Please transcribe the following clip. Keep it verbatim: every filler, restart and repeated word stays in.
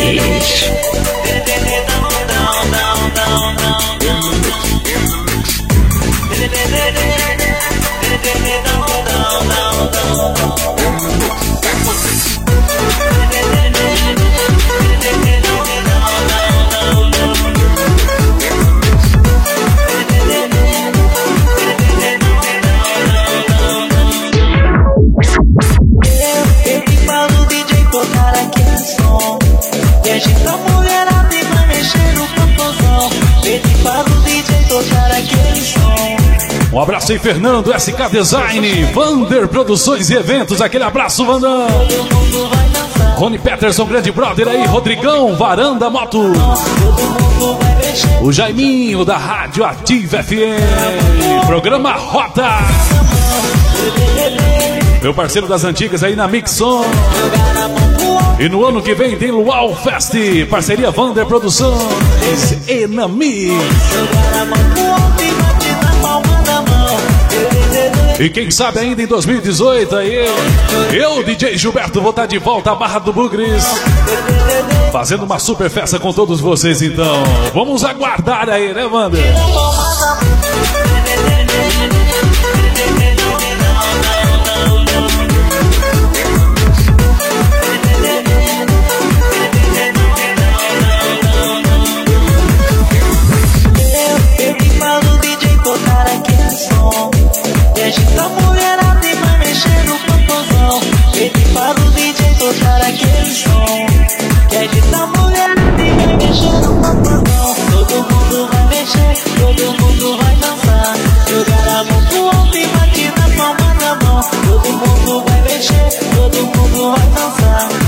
Mix. Um abraço aí, Fernando, S K Design, Vander Produções e Eventos, aquele abraço, Vandão. Rony Peterson, grande brother aí, Rodrigão, Varanda Moto. O Jaiminho da Rádio Ativa F M, programa Rota. Meu parceiro das antigas aí na Mixon. E no ano que vem tem Luau Fest, parceria Vander Produções, Enami. E quem sabe ainda em dois mil e dezoito aí, eu, D J Gilberto, vou estar de volta à Barra do Bugres, fazendo uma super festa com todos vocês, então. Vamos aguardar aí, né, Wander? Agita a mulherada e vai mexer no popozão. Ele para o D J tocar aquele som. Que agita a mulherada e vai mexer no popozão. Todo mundo vai mexer, todo mundo vai dançar. Jogar a mão pro alto e bate na palma da mão. Todo mundo vai mexer, todo mundo vai dançar.